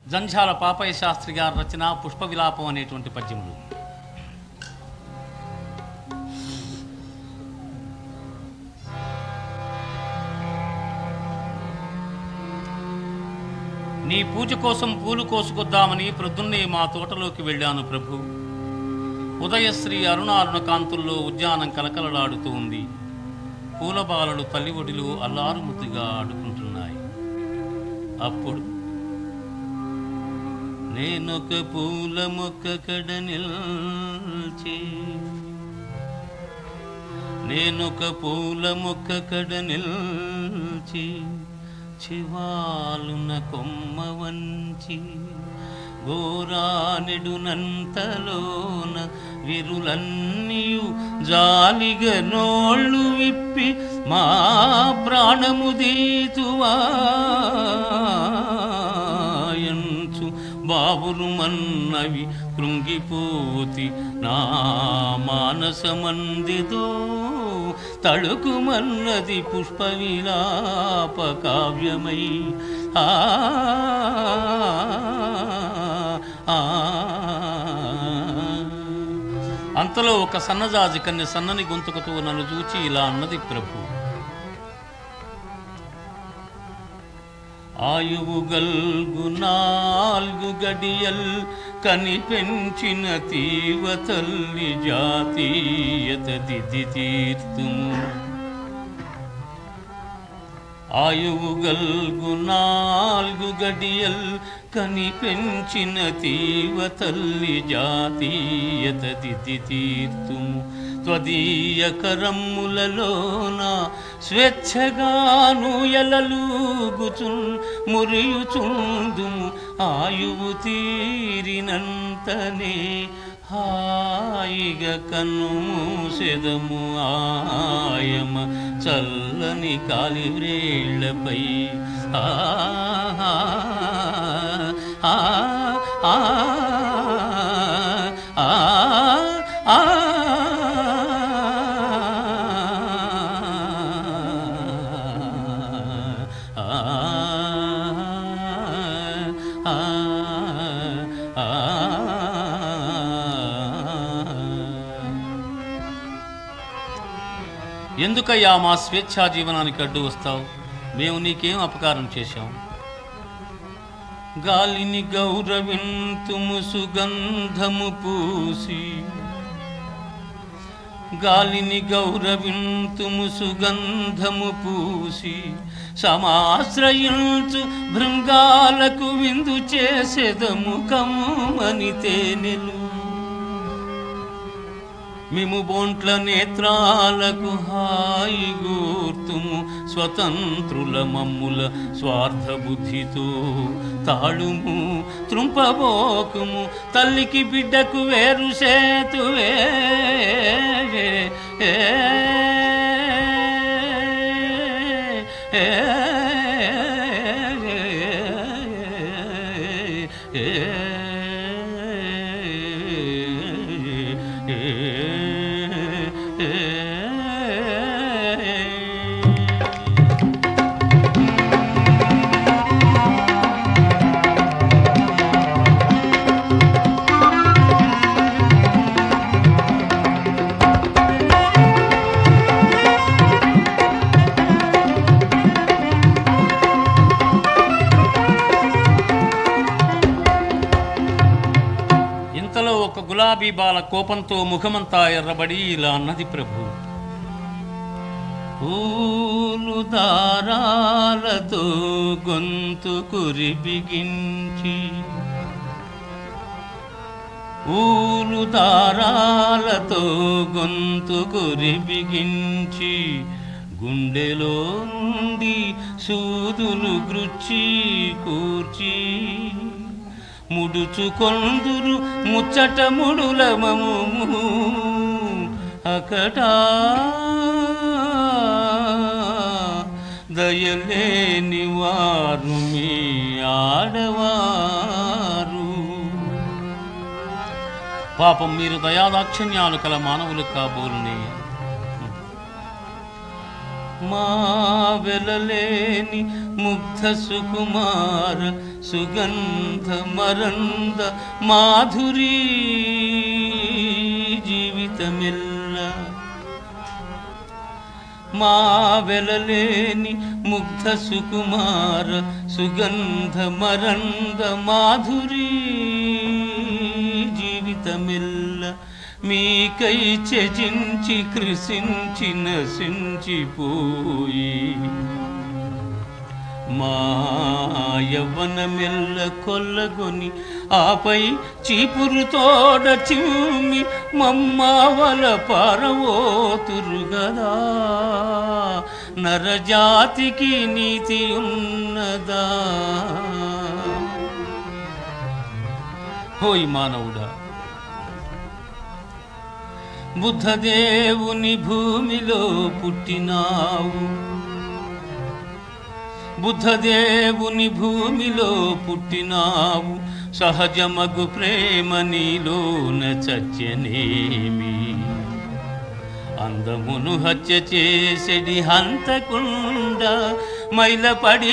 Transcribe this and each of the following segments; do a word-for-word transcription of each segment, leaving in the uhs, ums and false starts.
జంఝాల పాపయ్య శాస్త్రి గారి రచన పుష్ప విలాపం అనేటువంటి పద్యములు. నీ పూజ కోసం పూలు కోసుకొద్దామని ప్రొద్దున్నే మా తోటలోకి వెళ్ళాను ప్రభు. ఉదయశ్రీ అరుణారుణ కాంతుల్లో ఉద్యానం కలకలలాడుతూ ఉంది. పూలబాలలు తల్లి ఒడిలో అల్లారుముద్దుగా ఆడుకుంటున్నాయి. అప్పుడు నేనొక పూల మొక్క కడ నిల్చి నేనొక పూల మొక్క కడ నిల్చి చివాలున కొమ్మ వంచి గోరానెడునంతలోన విరులన్నీయు జాలిగా నోళ్ళు విప్పి మా ప్రాణము దీతువాయంచు బాబులు మన్నవి కృంగిపోతి నా మానసమందిదో తళుకుమన్నది పుష్ప విలాప కావ్యమై. ఆ అంతలో ఒక సన్నజాజి కన్య సన్నని గొంతుకతో నన్ను చూచి ఇలా అన్నది ప్రభు. ఆయువు గల్గు నాల్గు గడియల్ కని పెంచిన తీవ తల్లి జాతీయత దిది తీర్తుము. ఆయువు గల్గు నాల్గు గడియల్ కని పెంచిన తీవ తల్లి జాతీయత దిది తీర్తుము. త్వదీయ కరమ్ములలోన స్వేచ్ఛగాను ఎలలూగుచున్ మురియుచుందుము. ఆయువు తీరినంతనే హాయిగా కన్ను మూసెదము ఆయమ చల్లని కాలివ్రేళ్లపై. ఆ ఆ ఆ ఆ ఎందుకయ్యా మా స్వేచ్ఛా జీవనానికి అడ్డు వస్తావు? మేము నీకేం అపకారం చేశాం? గాలిని గౌరవింతుము సుగంధము పూసి గాలిని గౌరవింతుము సుగంధము పూసి సమాశ్రయించు భృంగాలకు విందు చేసెదము కమ్మని తేనెలు. మిము బోంట్ల నేత్రాలకు హాయి గూర్తుము స్వతంత్రుల మమ్ముల స్వార్థ బుద్ధితో తాళుము త్రుంపబోకుము తల్లికి బిడ్డకు వేరు సేతువే. గులాబీ బాల కోపంతో ముఖమంతా ఎర్రబడి ఇలా అన్నది ప్రభు. పూలు దారాలతో గొంతు కురి బిగించి పూలు దారాలతో గొంతు కురి బిగించి గుండెలో నుండి సూదులు గృచ్చి కూర్చి ముడుచుకొందురు ముచ్చట ముడులమము అకటా దయలేని వారు మీ ఆడవారు. పాపం మీరు దయాదాక్షిణ్యాలు కల మానవులు కాబోలునే. మా వెలలేని ముగ్ధ సుకుమార సుగంధ మరంద మాధురీ జీవితమిల్ల మా వెలలేని ముగ్ధ సుకుమార సుగంధ మరంద మాధురీ జీవితమిల్ల మీకై త్యజించి కృషించి నశించిపోయి మా యవ్వనమెల్ల కొల్లగొని ఆపై చీపురుతోడ చిమ్మి మమ్మవల పారవోతురుగదా నరజాతికి నీతి ఉన్నదా? హోయ్ మానవుడా, బుద్ధదేవుని భూమిలో పుట్టినావు, బుద్ధదేవుని భూమిలో పుట్టినావు, సహజమగు ప్రేమ నీలోన చచ్చనేమి? అందమును హత్య చేసెడి హంతకుండ మైల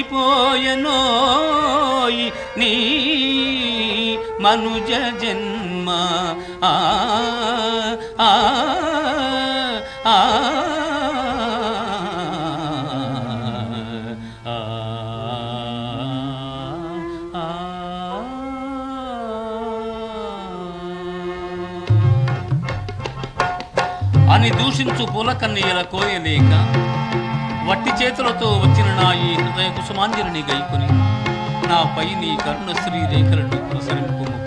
పడిపోయనోయి నీ మనుజ జన్మ. ఆ ఆ ఆ అని దూషించు పూలకన్నీయల కోయలేక వట్టి చేతులతో వచ్చిన నా ఈ హృదయ కుసుమాంజలిని గైకొని నాపై నీ కరుణ శ్రీ రేఖలను ప్రసరింపు.